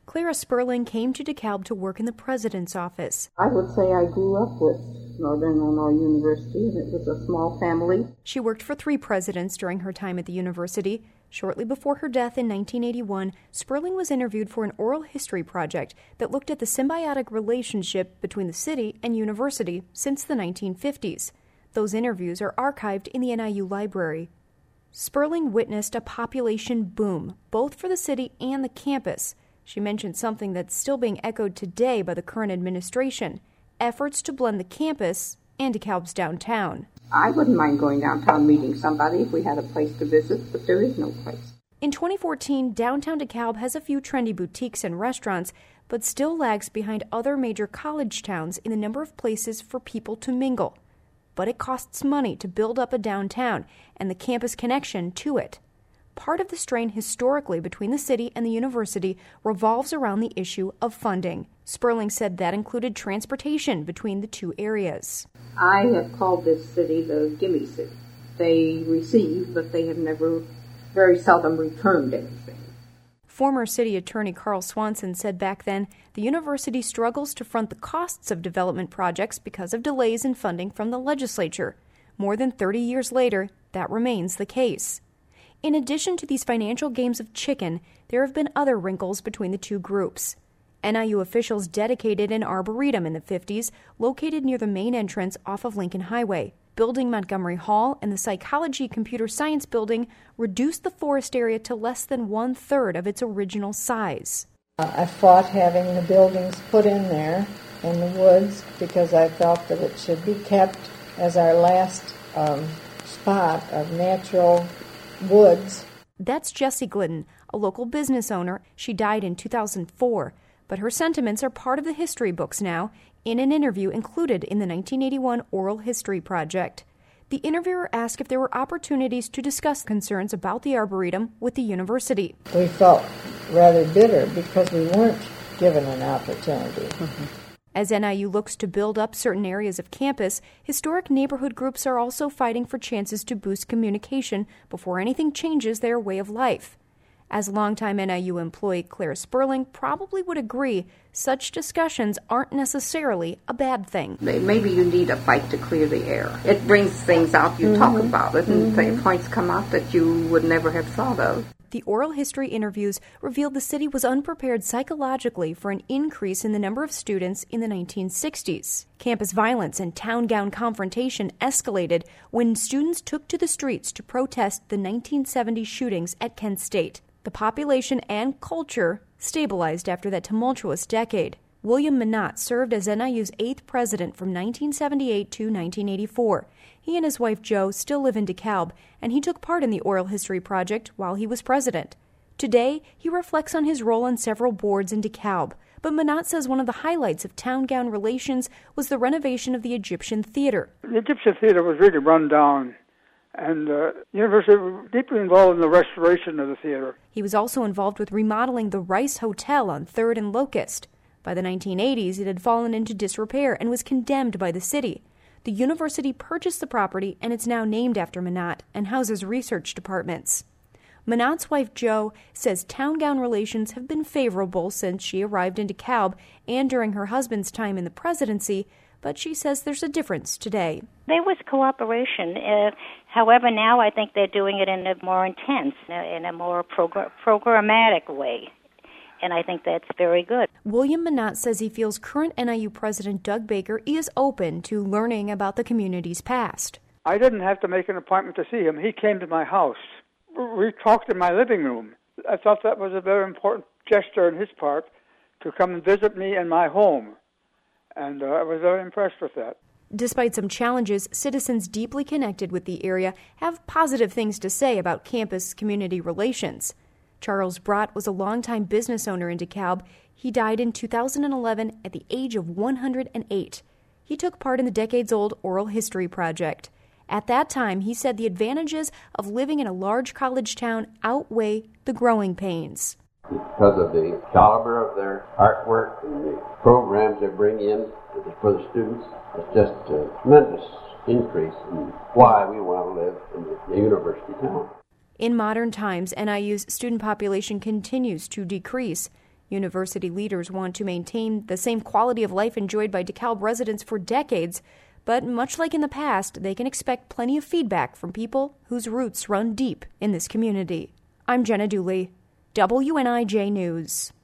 Clara Sperling came to DeKalb to work in the president's office. I would say I grew up with Northern Illinois University, and it was a small family. She worked for 3 presidents during her time at the university. Shortly before her death in 1981, Sperling was interviewed for an oral history project that looked at the symbiotic relationship between the city and university since the 1950s. Those interviews are archived in the NIU library. Sperling witnessed a population boom, both for the city and the campus. She mentioned something that's still being echoed today by the current administration, efforts to blend the campus and DeKalb's downtown. I wouldn't mind going downtown meeting somebody if we had a place to visit, but there is no place. In 2014, downtown DeKalb has a few trendy boutiques and restaurants, but still lags behind other major college towns in the number of places for people to mingle. But it costs money to build up a downtown and the campus connection to it. Part of the strain historically between the city and the university revolves around the issue of funding. Sperling said that included transportation between the two areas. I have called this city the gimme city. They receive, but they have never, very seldom returned anything. Former city attorney Carl Swanson said back then the university struggles to front the costs of development projects because of delays in funding from the legislature. More than 30 years later, that remains the case. In addition to these financial games of chicken, there have been other wrinkles between the two groups. NIU officials dedicated an arboretum in the 50s, located near the main entrance off of Lincoln Highway. Building Montgomery Hall and the Psychology Computer Science Building reduced the forest area to less than 1/3 of its original size. I fought having the buildings put in there in the woods because I felt that it should be kept as our last spot of natural woods. That's Jessie Glidden, a local business owner. She died in 2004, but her sentiments are part of the history books now, in an interview included in the 1981 Oral History Project. The interviewer asked if there were opportunities to discuss concerns about the Arboretum with the university. We felt rather bitter because we weren't given an opportunity. As NIU looks to build up certain areas of campus, historic neighborhood groups are also fighting for chances to boost communication before anything changes their way of life. As longtime NIU employee Clara Sperling probably would agree, such discussions aren't necessarily a bad thing. Maybe you need a fight to clear the air. It brings things out, you talk about it, and points come out that you would never have thought of. The oral history interviews revealed the city was unprepared psychologically for an increase in the number of students in the 1960s. Campus violence and town gown confrontation escalated when students took to the streets to protest the 1970 shootings at Kent State. The population and culture stabilized after that tumultuous decade. William Minot served as NIU's 8th president from 1978 to 1984. He and his wife Jo still live in DeKalb, and he took part in the Oral History Project while he was president. Today, he reflects on his role on several boards in DeKalb, but Minot says one of the highlights of town-gown relations was the renovation of the Egyptian Theater. The Egyptian Theater was really run down, and the university was deeply involved in the restoration of the theater. He was also involved with remodeling the Rice Hotel on 3rd and Locust. By the 1980s, it had fallen into disrepair and was condemned by the city. The university purchased the property, and it's now named after Minot and houses research departments. Minot's wife, Jo, says town-gown relations have been favorable since she arrived in DeKalb and during her husband's time in the presidency, but she says there's a difference today. There was cooperation. However, now I think they're doing it in a more intense, in a more programmatic way. And I think that's very good. William Minot says he feels current NIU President Doug Baker is open to learning about the community's past. I didn't have to make an appointment to see him. He came to my house. We talked in my living room. I thought that was a very important gesture on his part to come and visit me in my home. And I was very impressed with that. Despite some challenges, citizens deeply connected with the area have positive things to say about campus-community relations. Charles Brott was a longtime business owner in DeKalb. He died in 2011 at the age of 108. He took part in the decades-old Oral History Project. At that time, he said the advantages of living in a large college town outweigh the growing pains. Because of the caliber of their artwork and the programs they bring in for the students, it's just a tremendous increase in why we want to live in the university town. In modern times, NIU's student population continues to decrease. University leaders want to maintain the same quality of life enjoyed by DeKalb residents for decades, but much like in the past, they can expect plenty of feedback from people whose roots run deep in this community. I'm Jenna Dooley, WNIJ News.